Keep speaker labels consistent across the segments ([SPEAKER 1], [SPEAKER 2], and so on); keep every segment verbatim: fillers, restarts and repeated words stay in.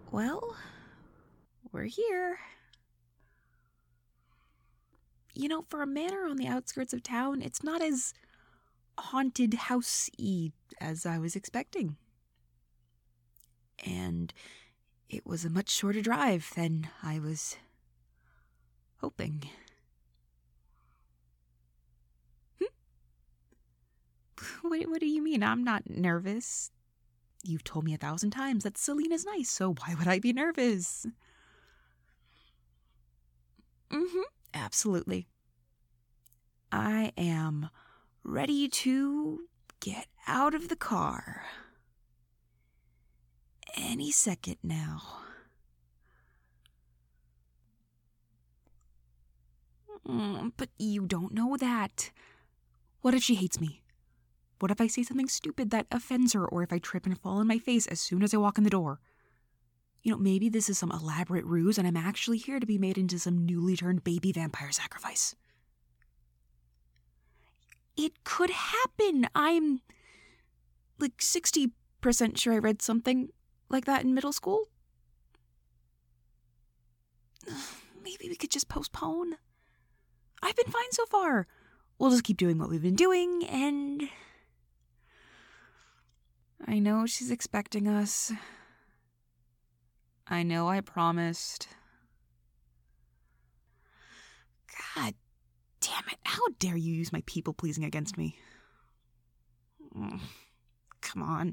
[SPEAKER 1] Well, we're here. You know, for a manor on the outskirts of town, it's not as haunted house-y as I was expecting. And it was a much shorter drive than I was hoping. Hm? What, what do you mean? I'm not nervous. You've told me a thousand times that Celine is nice, so why would I be nervous? Mm-hmm. Absolutely. I am ready to get out of the car. Any second now. Mm, but you don't know that. What if she hates me? What if I say something stupid that offends her, or if I trip and fall on my face as soon as I walk in the door? You know, maybe this is some elaborate ruse and I'm actually here to be made into some newly turned baby vampire sacrifice. It could happen. I'm like sixty percent sure I read something like that in middle school. Maybe we could just postpone. I've been fine so far. We'll just keep doing what we've been doing, and I know she's expecting us. I know I promised. God damn it. How dare you use my people-pleasing against me? Mm, come on.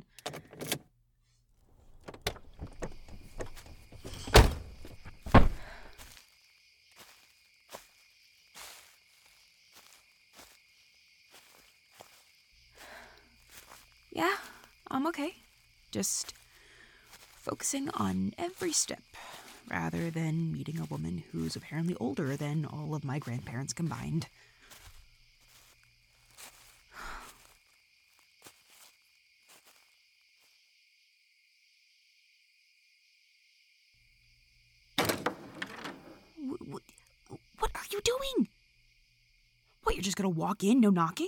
[SPEAKER 1] Yeah, I'm okay. Just focusing on every step, rather than meeting a woman who's apparently older than all of my grandparents combined. What, what are you doing? What, you're just gonna walk in, no knocking?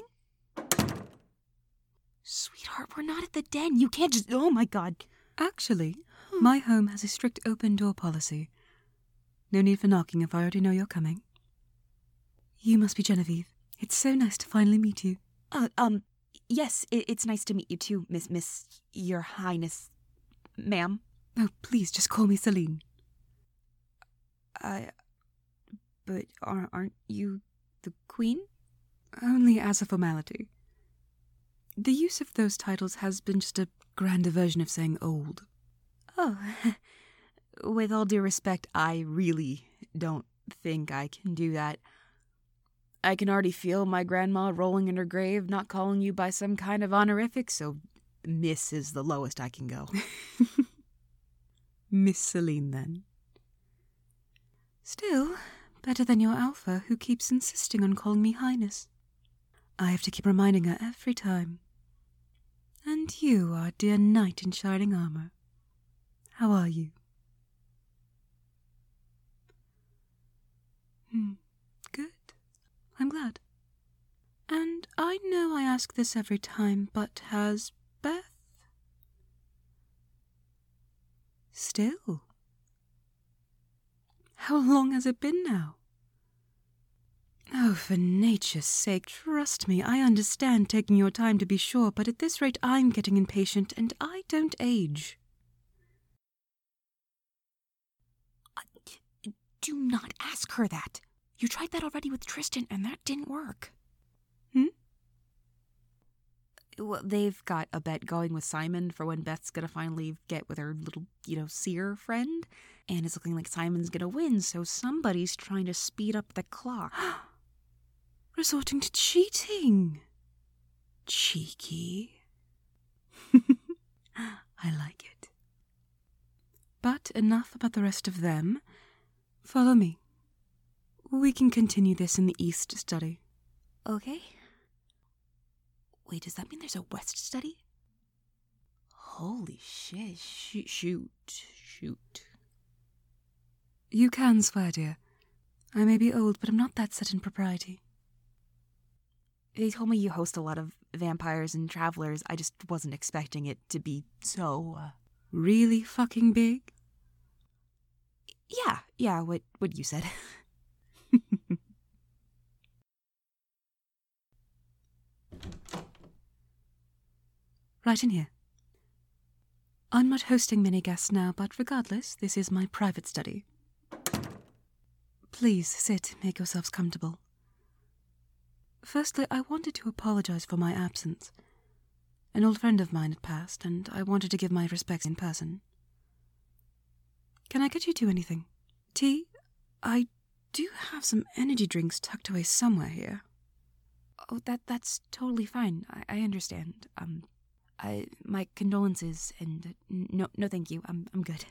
[SPEAKER 1] Sweetheart, we're not at the den. You can't just... Oh, my God.
[SPEAKER 2] Actually, my home has a strict open-door policy. No need for knocking if I already know you're coming. You must be Genevieve. It's so nice to finally meet you.
[SPEAKER 1] Uh, um, yes, it, it's nice to meet you too, Miss, Miss, Your Highness, ma'am.
[SPEAKER 2] Oh, please, just call me Celine.
[SPEAKER 1] I... But aren't you the Queen?
[SPEAKER 2] Only as a formality. The use of those titles has been just a grander version of saying old.
[SPEAKER 1] Oh, with all due respect, I really don't think I can do that. I can already feel my grandma rolling in her grave, not calling you by some kind of honorific, so Miss is the lowest I can go.
[SPEAKER 2] Miss Celine, then. Still, better than your Alpha, who keeps insisting on calling me Highness. I have to keep reminding her every time. And you, our dear knight in shining armor. How are you? Hmm, good. I'm glad. And I know I ask this every time, but has Beth... Still? How long has it been now? Oh, for nature's sake, trust me, I understand taking your time to be sure, but at this rate I'm getting impatient, and I don't age.
[SPEAKER 1] Uh, do not ask her that. You tried that already with Tristan, and that didn't work.
[SPEAKER 2] Hmm?
[SPEAKER 1] Well, they've got a bet going with Simon for when Beth's gonna finally get with her little, you know, seer friend, and it's looking like Simon's gonna win, so somebody's trying to speed up the clock.
[SPEAKER 2] Resorting to cheating. Cheeky. I like it. But enough about the rest of them. Follow me. We can continue this in the East study.
[SPEAKER 1] Okay. Wait, does that mean there's a West study? Holy shit. Shoot, shoot, shoot.
[SPEAKER 2] You can swear, dear. I may be old, but I'm not that set in propriety.
[SPEAKER 1] They told me you host a lot of vampires and travelers. I just wasn't expecting it to be so... Uh...
[SPEAKER 2] Really fucking big?
[SPEAKER 1] Yeah, yeah, what, what you said.
[SPEAKER 2] Right in here. I'm not hosting many guests now, but regardless, this is my private study. Please sit, make yourselves comfortable. Firstly, I wanted to apologize for my absence. An old friend of mine had passed, and I wanted to give my respects in person. Can I get you two anything? Tea? I do have some energy drinks tucked away somewhere here.
[SPEAKER 1] Oh, that that's totally fine. I, I understand. Um, I, my condolences, and uh, no, no, thank you. I'm, I'm good.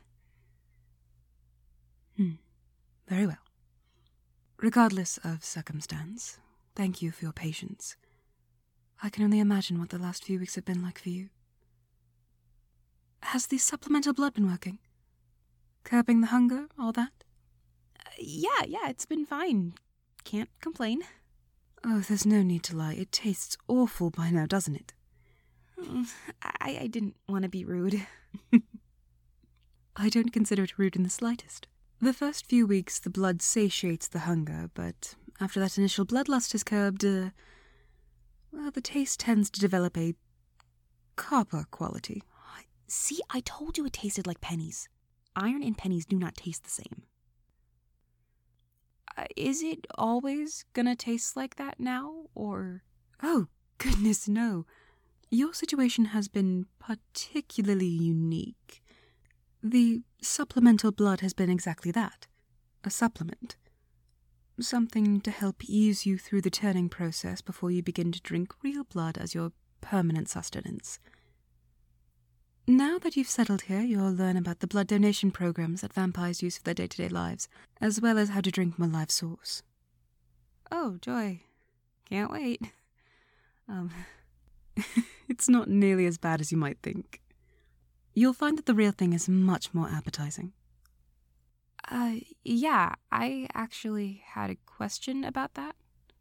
[SPEAKER 2] Hmm. Very well. Regardless of circumstance, thank you for your patience. I can only imagine what the last few weeks have been like for you. Has the supplemental blood been working? Curbing the hunger, all that?
[SPEAKER 1] Uh, yeah, yeah, it's been fine. Can't complain.
[SPEAKER 2] Oh, there's no need to lie. It tastes awful by now, doesn't it?
[SPEAKER 1] I, I didn't want to be rude.
[SPEAKER 2] I don't consider it rude in the slightest. The first few weeks, the blood satiates the hunger, but after that initial bloodlust is curbed, uh, well, the taste tends to develop a copper quality.
[SPEAKER 1] See, I told you it tasted like pennies. Iron and pennies do not taste the same. Uh, is it always gonna taste like that now, or...?
[SPEAKER 2] Oh, goodness, no. Your situation has been particularly unique. The supplemental blood has been exactly that, a supplement. Something to help ease you through the turning process before you begin to drink real blood as your permanent sustenance. Now that you've settled here, you'll learn about the blood donation programs that vampires use for their day-to-day lives, as well as how to drink from a live source.
[SPEAKER 1] Oh, joy. Can't wait. Um...
[SPEAKER 2] It's not nearly as bad as you might think. You'll find that the real thing is much more appetizing.
[SPEAKER 1] Uh, yeah, I actually had a question about that.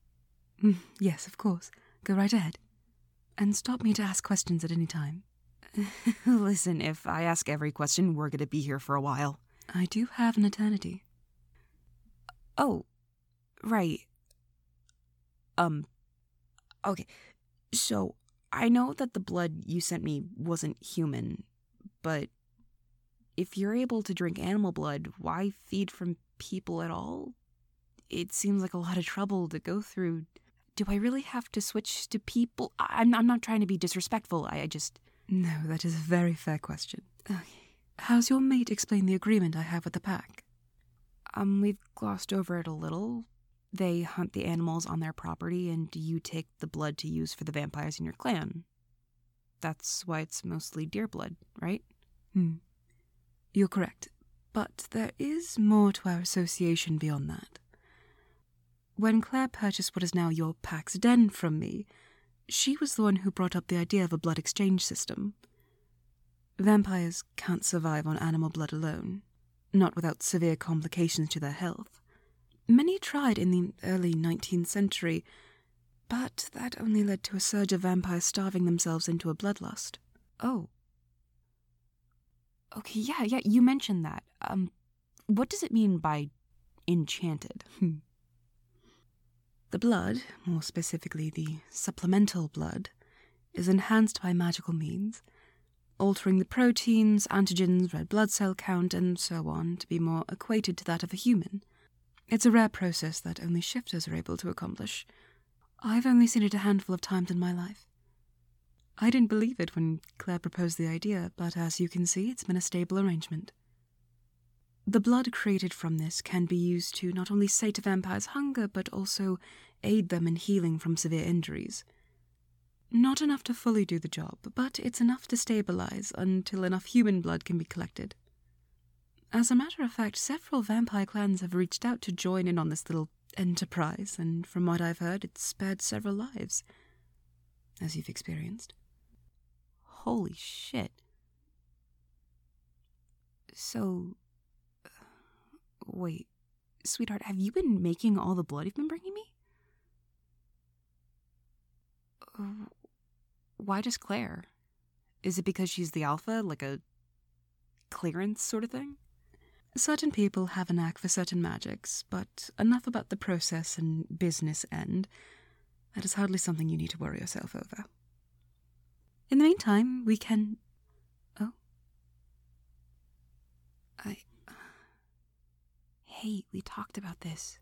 [SPEAKER 2] Yes, of course. Go right ahead. And stop me to ask questions at any time.
[SPEAKER 1] Listen, if I ask every question, we're gonna be here for a while.
[SPEAKER 2] I do have an eternity.
[SPEAKER 1] Oh, right. Um, okay, so I know that the blood you sent me wasn't human, but if you're able to drink animal blood, why feed from people at all? It seems like a lot of trouble to go through. Do I really have to switch to people? I'm, I'm not trying to be disrespectful, I, I just...
[SPEAKER 2] No, that is a very fair question.
[SPEAKER 1] Okay.
[SPEAKER 2] How's your mate explain the agreement I have with the pack?
[SPEAKER 1] Um, we've glossed over it a little. They hunt the animals on their property, and you take the blood to use for the vampires in your clan. That's why it's mostly deer blood, right?
[SPEAKER 2] Hmm. You're correct. But there is more to our association beyond that. When Claire purchased what is now your pack's den from me, she was the one who brought up the idea of a blood exchange system. Vampires can't survive on animal blood alone, not without severe complications to their health. Many tried in the early nineteenth century, but that only led to a surge of vampires starving themselves into a bloodlust.
[SPEAKER 1] Oh. Okay, yeah, yeah, you mentioned that. Um, what does it mean by enchanted?
[SPEAKER 2] The blood, more specifically the supplemental blood, is enhanced by magical means, altering the proteins, antigens, red blood cell count, and so on to be more equated to that of a human. It's a rare process that only shifters are able to accomplish. I've only seen it a handful of times in my life. I didn't believe it when Claire proposed the idea, but as you can see, it's been a stable arrangement. The blood created from this can be used to not only sate a vampire's hunger, but also aid them in healing from severe injuries. Not enough to fully do the job, but it's enough to stabilize until enough human blood can be collected. As a matter of fact, several vampire clans have reached out to join in on this little enterprise, and from what I've heard, it's spared several lives, as you've experienced.
[SPEAKER 1] Holy shit. So, wait, sweetheart, have you been making all the blood you've been bringing me? Uh, why just Claire? Is it because she's the alpha, like a clearance sort of thing?
[SPEAKER 2] Certain people have a knack for certain magics, but enough about the process and business end. That is hardly something you need to worry yourself over. In the meantime, we can... Oh.
[SPEAKER 1] I... Hey, we talked about this.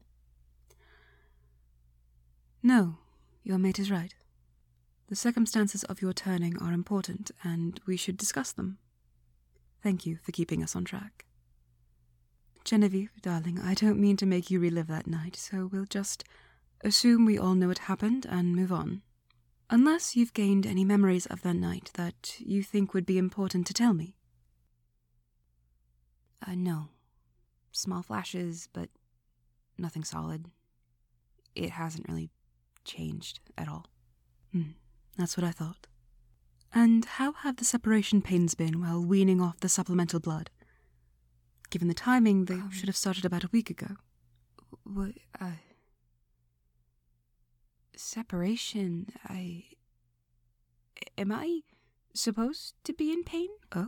[SPEAKER 2] No, your mate is right. The circumstances of your turning are important, and we should discuss them. Thank you for keeping us on track. Genevieve, darling, I don't mean to make you relive that night, so we'll just assume we all know what happened and move on. Unless you've gained any memories of that night that you think would be important to tell me.
[SPEAKER 1] Uh, no. Small flashes, but nothing solid. It hasn't really changed at all.
[SPEAKER 2] Hmm, that's what I thought. And how have the separation pains been while weaning off the supplemental blood? Given the timing, they um, should have started about a week ago.
[SPEAKER 1] What, uh... Separation, I... Am I supposed to be in pain?
[SPEAKER 2] Oh.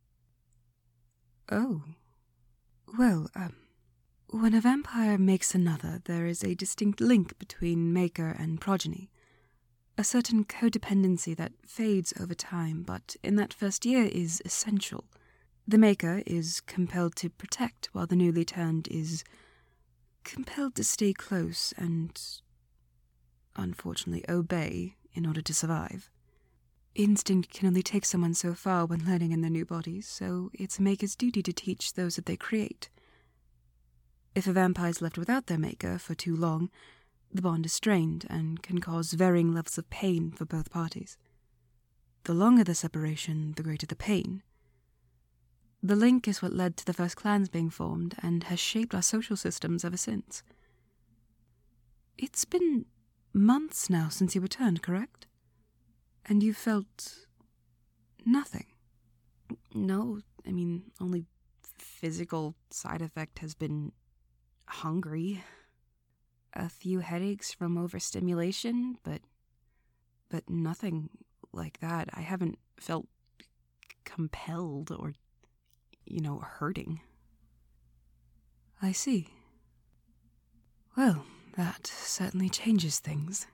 [SPEAKER 2] Oh. Well, um... when a vampire makes another, there is a distinct link between maker and progeny. A certain codependency that fades over time, but in that first year is essential. The maker is compelled to protect, while the newly turned is compelled to stay close and, unfortunately, obey in order to survive. Instinct can only take someone so far when learning in their new bodies, so it's a maker's duty to teach those that they create. If a vampire is left without their maker for too long, the bond is strained and can cause varying levels of pain for both parties. The longer the separation, the greater the pain. The link is what led to the first clans being formed and has shaped our social systems ever since. It's been months now since you returned, correct? And you felt nothing?
[SPEAKER 1] No, I mean, only physical side effect has been hungry. A few headaches from overstimulation, but but nothing like that. I haven't felt compelled or, you know, hurting.
[SPEAKER 2] I see. Well, that certainly changes things.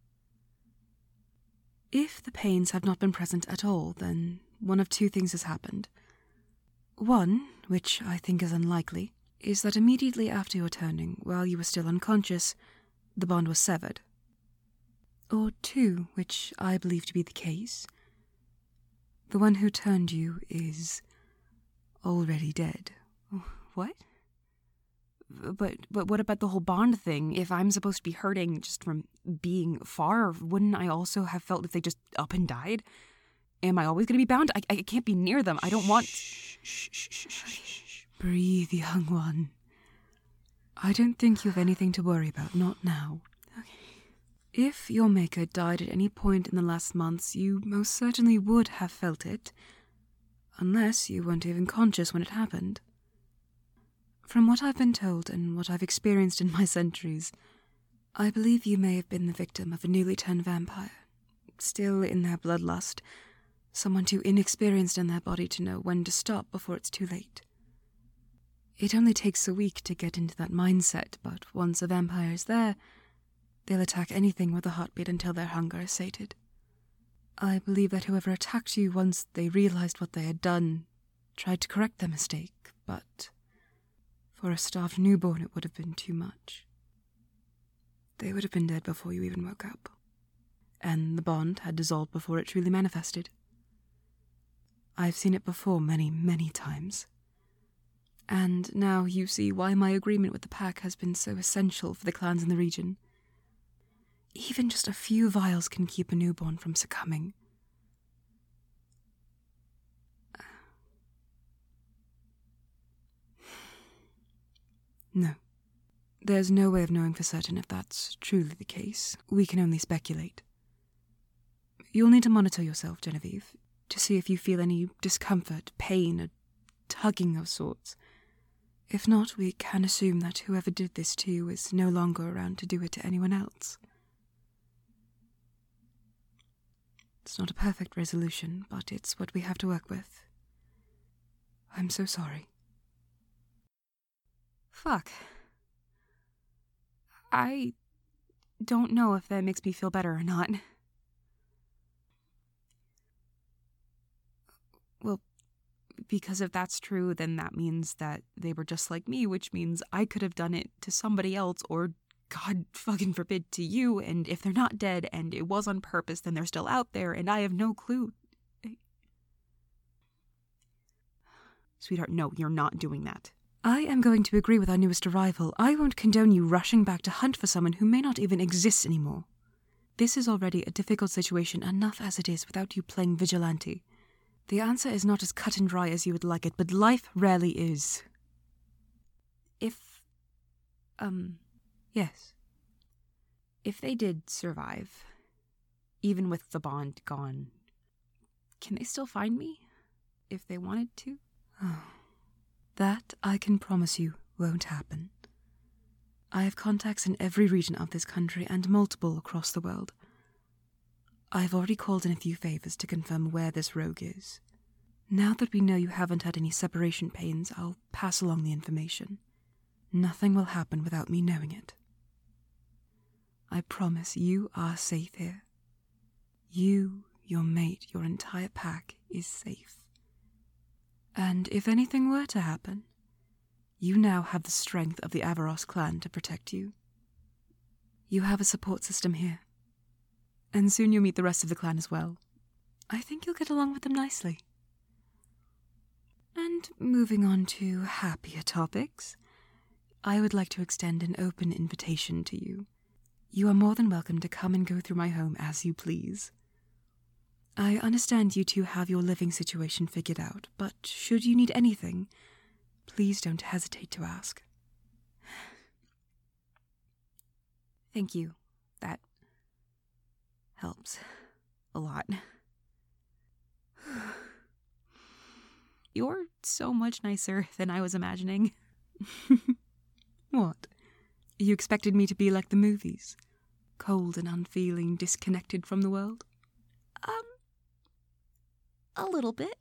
[SPEAKER 2] If the pains have not been present at all, then one of two things has happened. One, which I think is unlikely, is that immediately after your turning, while you were still unconscious, the bond was severed. Or two, which I believe to be the case, the one who turned you is already dead.
[SPEAKER 1] What? But but what about the whole bond thing? If I'm supposed to be hurting just from being far, wouldn't I also have felt if they just up and died? Am I always going to be bound? I, I can't be near them. I don't want...
[SPEAKER 2] Shh, shh, shh, shh, shh, shh. Breathe, young one. I don't think you have anything to worry about, not now.
[SPEAKER 1] Okay.
[SPEAKER 2] If your maker died at any point in the last months, you most certainly would have felt it, unless you weren't even conscious when it happened. From what I've been told and what I've experienced in my centuries, I believe you may have been the victim of a newly turned vampire, still in their bloodlust, someone too inexperienced in their body to know when to stop before it's too late. It only takes a week to get into that mindset, but once a vampire is there, they'll attack anything with a heartbeat until their hunger is sated. I believe that whoever attacked you once they realized what they had done tried to correct their mistake, but for a starved newborn it would have been too much. They would have been dead before you even woke up, and the bond had dissolved before it truly manifested. I've seen it before many, many times. And now you see why my agreement with the pack has been so essential for the clans in the region. Even just a few vials can keep a newborn from succumbing. No. There's no way of knowing for certain if that's truly the case. We can only speculate. You'll need to monitor yourself, Genevieve, to see if you feel any discomfort, pain, a tugging of sorts. If not, we can assume that whoever did this to you is no longer around to do it to anyone else. It's not a perfect resolution, but it's what we have to work with. I'm so sorry.
[SPEAKER 1] Fuck. I don't know if that makes me feel better or not. Well, because if that's true, then that means that they were just like me, which means I could have done it to somebody else, or God fucking forbid, to you, and if they're not dead and it was on purpose, then they're still out there, and I have no clue. Sweetheart, no, you're not doing that.
[SPEAKER 2] I am going to agree with our newest arrival. I won't condone you rushing back to hunt for someone who may not even exist anymore. This is already a difficult situation enough as it is without you playing vigilante. The answer is not as cut and dry as you would like it, but life rarely is.
[SPEAKER 1] If, um,
[SPEAKER 2] yes.
[SPEAKER 1] If they did survive, even with the bond gone, can they still find me? If they wanted to?
[SPEAKER 2] Oh. That, I can promise you, won't happen. I have contacts in every region of this country and multiple across the world. I have already called in a few favors to confirm where this rogue is. Now that we know you haven't had any separation pains, I'll pass along the information. Nothing will happen without me knowing it. I promise you are safe here. You, your mate, your entire pack is safe. And if anything were to happen, you now have the strength of the Avaros clan to protect you. You have a support system here. And soon you'll meet the rest of the clan as well. I think you'll get along with them nicely. And moving on to happier topics, I would like to extend an open invitation to you. You are more than welcome to come and go through my home as you please. I understand you two have your living situation figured out, but should you need anything, please don't hesitate to ask.
[SPEAKER 1] Thank you. That helps a lot. You're so much nicer than I was imagining.
[SPEAKER 2] What? You expected me to be like the movies? Cold and unfeeling, disconnected from the world?
[SPEAKER 1] Um, a little bit.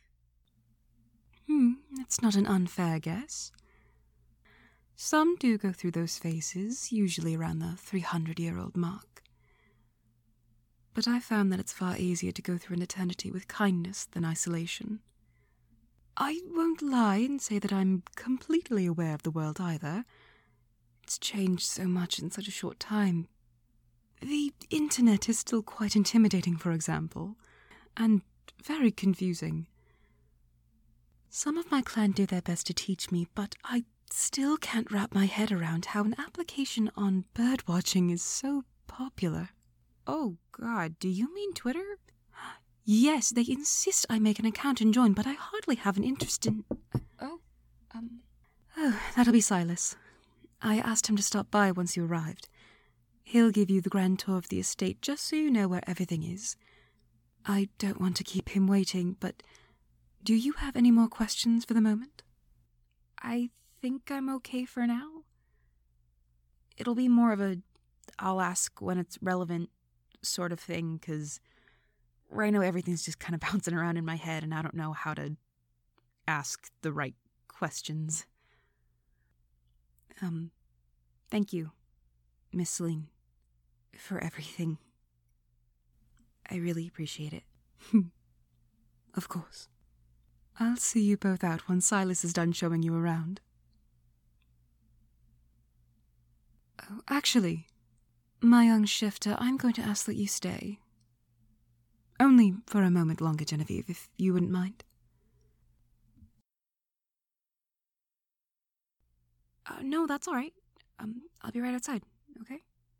[SPEAKER 2] Hmm, it's not an unfair guess. Some do go through those phases, usually around the three hundred year old mark. But I found that it's far easier to go through an eternity with kindness than isolation. I won't lie and say that I'm completely aware of the world either. It's changed so much in such a short time. The internet is still quite intimidating, for example, and very confusing. Some of my clan do their best to teach me, but I still can't wrap my head around how an application on birdwatching is so popular.
[SPEAKER 1] Oh, God, do you mean Twitter?
[SPEAKER 2] Yes, they insist I make an account and join, but I hardly have an interest in...
[SPEAKER 1] Oh, um...
[SPEAKER 2] Oh, that'll be Silas. I asked him to stop by once you arrived. He'll give you the grand tour of the estate, just so you know where everything is. I don't want to keep him waiting, but do you have any more questions for the moment?
[SPEAKER 1] I think I'm okay for now. It'll be more of a I'll ask when it's relevant sort of thing, because right now everything's just kind of bouncing around in my head and I don't know how to ask the right questions. Um, thank you, Miss Celine, for everything. I really appreciate it.
[SPEAKER 2] Of course. I'll see you both out once Silas is done showing you around. Oh, actually, my young shifter, I'm going to ask that you stay. Only for a moment longer, Genevieve, if you wouldn't mind.
[SPEAKER 1] Uh, no, that's all right. Um, I'll be right outside, okay?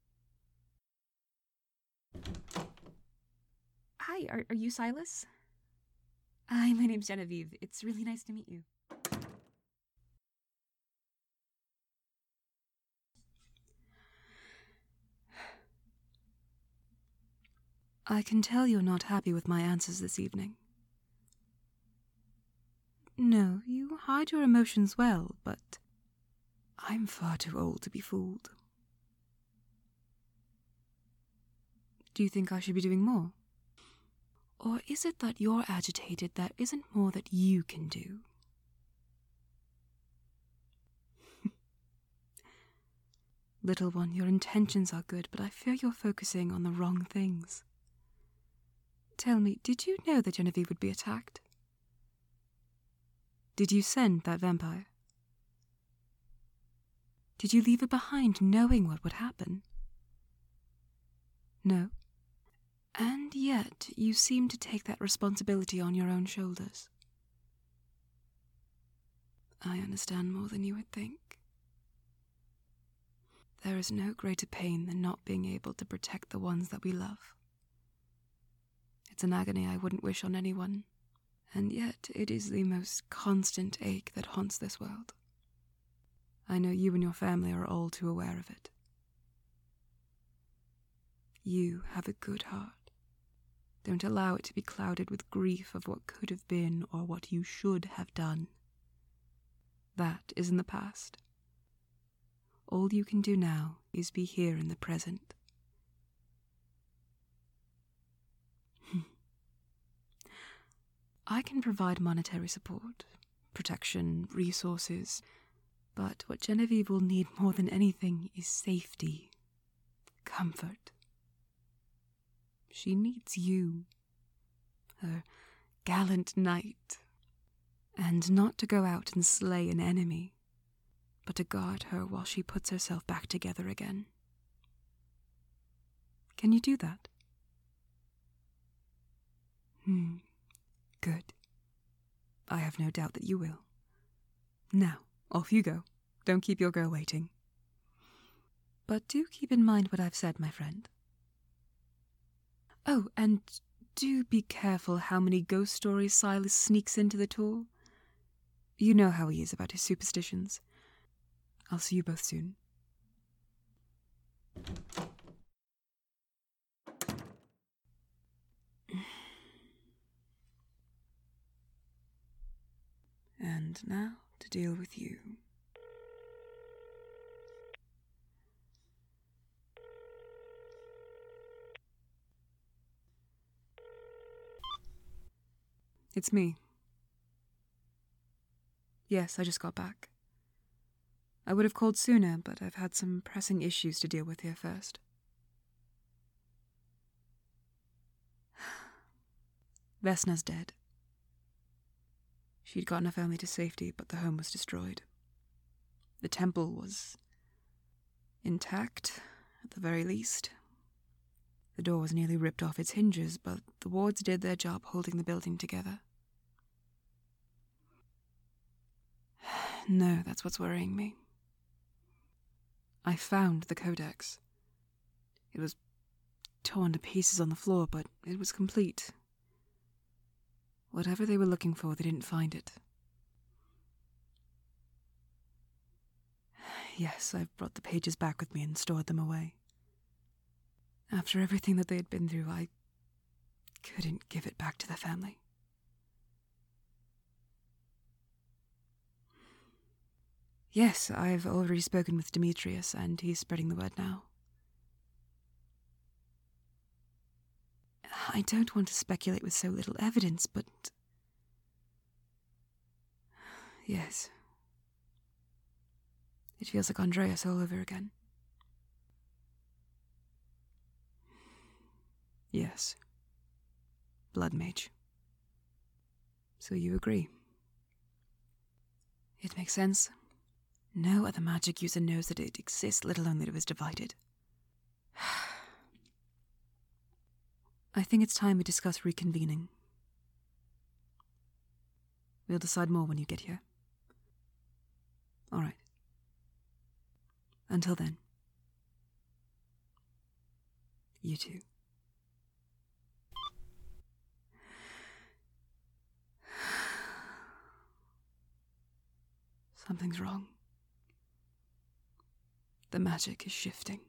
[SPEAKER 1] Hi, are, are you Silas? Hi, my name's Genevieve. It's really nice to meet you.
[SPEAKER 2] I can tell you're not happy with my answers this evening. No, you hide your emotions well, but I'm far too old to be fooled. Do you think I should be doing more? Or is it that you're agitated there isn't more that you can do? Little one, your intentions are good, but I fear you're focusing on the wrong things. Tell me, did you know that Genevieve would be attacked? Did you send that vampire? Did you leave her behind knowing what would happen? No. And yet, you seem to take that responsibility on your own shoulders. I understand more than you would think. There is no greater pain than not being able to protect the ones that we love. It's an agony I wouldn't wish on anyone, and yet it is the most constant ache that haunts this world. I know you and your family are all too aware of it. You have a good heart. Don't allow it to be clouded with grief of what could have been or what you should have done. That is in the past. All you can do now is be here in the present. I can provide monetary support, protection, resources, but what Genevieve will need more than anything is safety, comfort. She needs you, her gallant knight, and not to go out and slay an enemy, but to guard her while she puts herself back together again. Can you do that? Hmm. Good. I have no doubt that you will. Now, off you go. Don't keep your girl waiting. But do keep in mind what I've said, my friend. Oh, and do be careful how many ghost stories Silas sneaks into the tour. You know how he is about his superstitions. I'll see you both soon. And now to deal with you. It's me. Yes, I just got back. I would have called sooner, but I've had some pressing issues to deal with here first. Vesna's dead. She'd gotten her family to safety, but the home was destroyed. The temple was intact, at the very least. The door was nearly ripped off its hinges, but the wards did their job holding the building together. No, that's what's worrying me. I found the codex. It was torn to pieces on the floor, but it was complete. Whatever they were looking for, they didn't find it. Yes, I've brought the pages back with me and stored them away. After everything that they had been through, I couldn't give it back to the family. Yes, I've already spoken with Demetrius, and he's spreading the word now. I don't want to speculate with so little evidence, but... yes. It feels like Andreas all over again. Yes. Blood mage. So you agree? It makes sense. No other magic user knows that it exists, let alone that it was divided. I think it's time we discuss reconvening. We'll decide more when you get here. All right. Until then. You too. Something's wrong. The magic is shifting.